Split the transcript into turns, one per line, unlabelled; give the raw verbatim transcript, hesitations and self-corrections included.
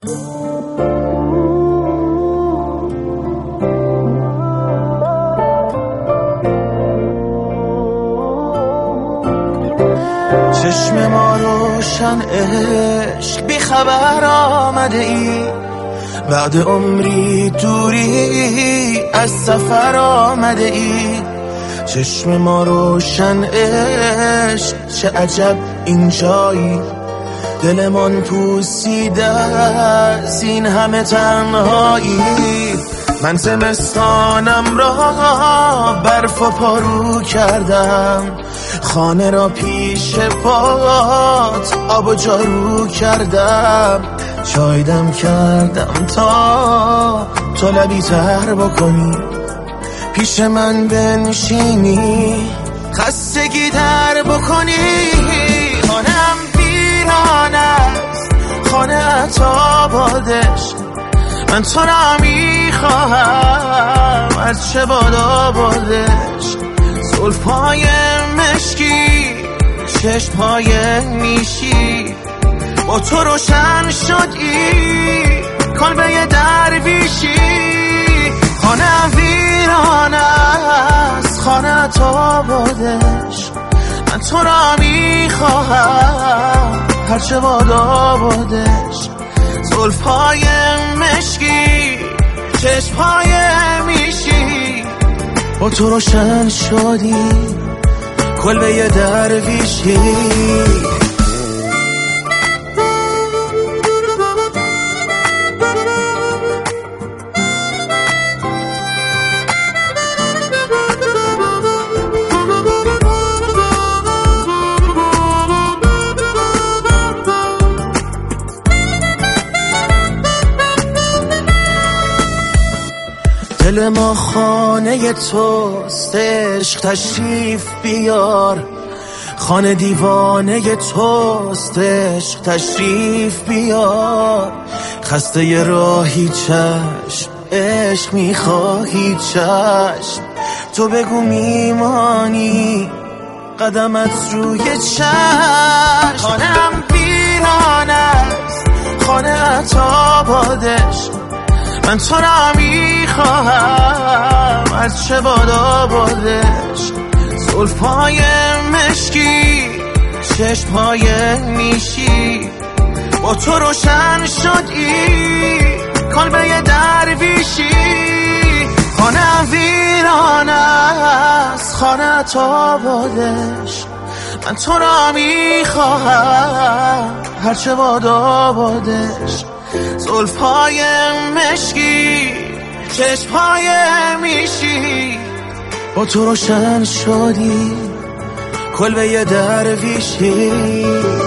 چشم ما روشن عشق بی خبر آمده ای، بعد عمری دوری از سفر آمده ای. چشم ما روشن عشق چه عجب اینجایی، دلمان پوسیده از این همه تنهایی. من زمستانم را برف و پارو کردم، خانه را پیش پات آب و جارو کردم. چای دم کردم تا تو لبی تر بکنی، پیش من بنشینی خستگی در بکنی. خانم ویران است، خانه عطا بادش، من تو را میخواهم از چه بادا بادش. زلفای مشکی، چشمهای نیشی، با تو روشن شدی کلبه درویشی. خانه ویران است، خانه تا بادش، من تو را میخواهم هرچه بادا بادش. زلفای مشکی، چشمهای میشی، با تو روشن شدی کلبه درویشی. دل ما خانه توست، عشق تشریف بیار. خانه دیوانه توست، عشق تشریف بیار. خسته ی راهی چشم، عشق میخواهی چشم. تو بگو میمانی قدمت روی چشم. خانم ویران است، خانه عطا بادش، من تو را میخواهم از چه بادا بادش. زلفای مشکی، چشمهای نیشی، با تو روشن شدی کلبه درویشی. خانه ویران است، خانه تا بادش، من تو را میخواهم هرچه بادا بادش. زلفای مشکی، چشمهای میشی، با تو روشن شدی کلبه درویشی.